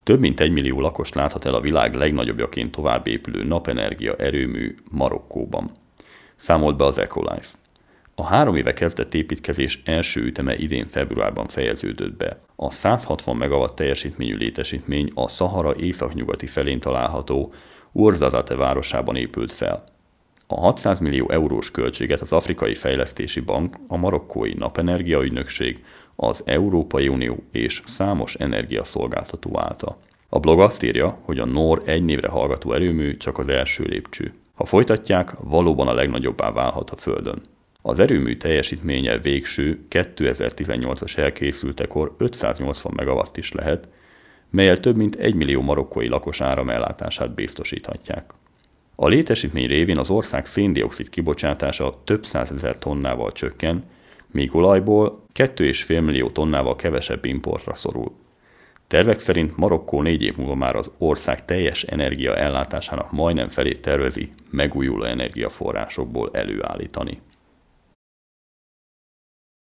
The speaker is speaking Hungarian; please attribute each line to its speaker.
Speaker 1: Több mint 1 millió lakost láthat el a világ legnagyobbjaként tovább épülő napenergia erőmű Marokkóban. Számolt be az Ecolife. A 3 éve kezdett építkezés első üteme idén februárban fejeződött be. A 160 megawatt teljesítményű létesítmény a Szahara északnyugati felén található Ouarzazate városában épült fel. A 600 millió eurós költséget az Afrikai Fejlesztési Bank, a Marokkói Napenergia Ügynökség, az Európai Unió és számos energiaszolgáltató állta. A blog azt írja, hogy a NOR egy névre hallgató erőmű csak az első lépcső. Ha folytatják, valóban a legnagyobbá válhat a Földön. Az erőmű teljesítménye végső 2018-as elkészültekor 580 megawatt is lehet, melyel több mint 1 millió marokkói lakos áramellátását biztosíthatják. A létesítmény révén az ország szén-dioxid kibocsátása több százezer tonnával csökken, míg olajból 2,5 millió tonnával kevesebb importra szorul. Tervek szerint Marokkó 4 év múlva már az ország teljes energia ellátásának majdnem felét tervezi megújuló energiaforrásokból előállítani.